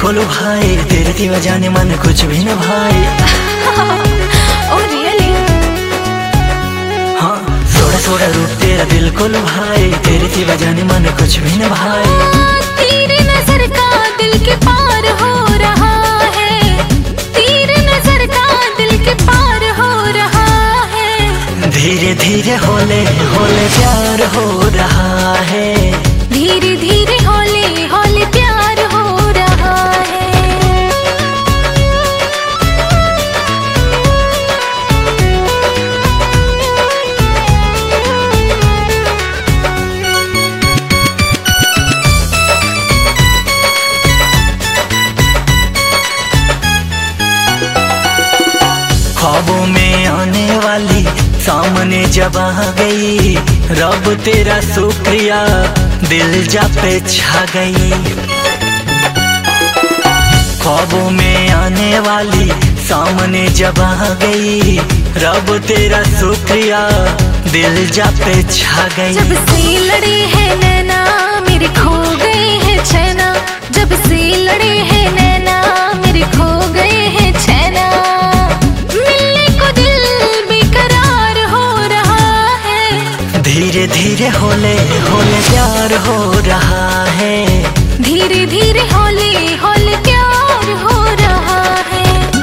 खोलो भाई, तेरे सिवा जाने मन कुछ भी न भाई। Oh really? हाँ, सोड़ा सोड़ा रूप तेरा दिल खोलो भाई, तेरे सिवा जाने मन कुछ भी न भाई। तेरी नजर का दिल के पार हो रहा है, तेरी नजर का दिल के पार हो रहा है। धीरे धीरे होले होले प्यार हो रहा है, धीरे धीरे होले होले प्यार हो रहा है। ख्वाबों में आने वाली सामने जब आ गई, रब तेरा शुक्रिया दिल जा पे छा गई। ख्वाबों में आने वाली सामने जब आ गई, रब तेरा शुक्रिया दिल जा पे छा गई। जब से लड़े हैं नैना मेरे खो गए हैं चैना, जब से लड़े हैं नैना मेरे खो गए हैं चैना। मिलने को दिल बेकरार हो रहा है, धीरे धीरे होले होले प्यार हो रहा है, धीरे धीरे होले होले प्यार हो रहा है।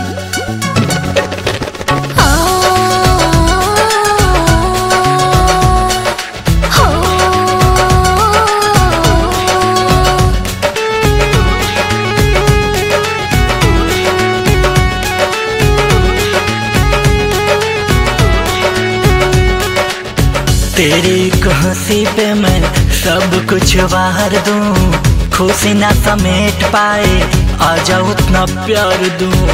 तेरी एक हंसी पे मैं सब कुछ वार दूं, खुशी ना समेट पाए आजा उतना प्यार दूं।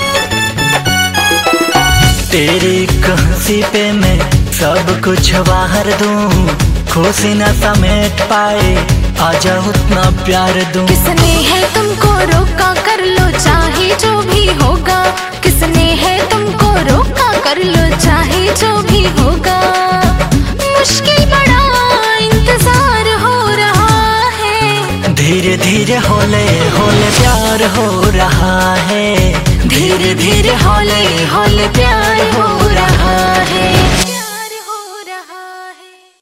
तेरी एक हंसी पे मैं सब कुछ वार दूं, खुशी ना समेट पाए आजा उतना प्यार दूं। किसने है तुमको रोका, कर लो चाहे जो भी होगा। किसने है तुमको रोका, कर लो चाहे जो भी होगा। मुश्किल बड़ा इंतजार हो रहा है, धीरे धीरे होले होले प्यार हो रहा है, धीरे धीरे होले होले प्यार हो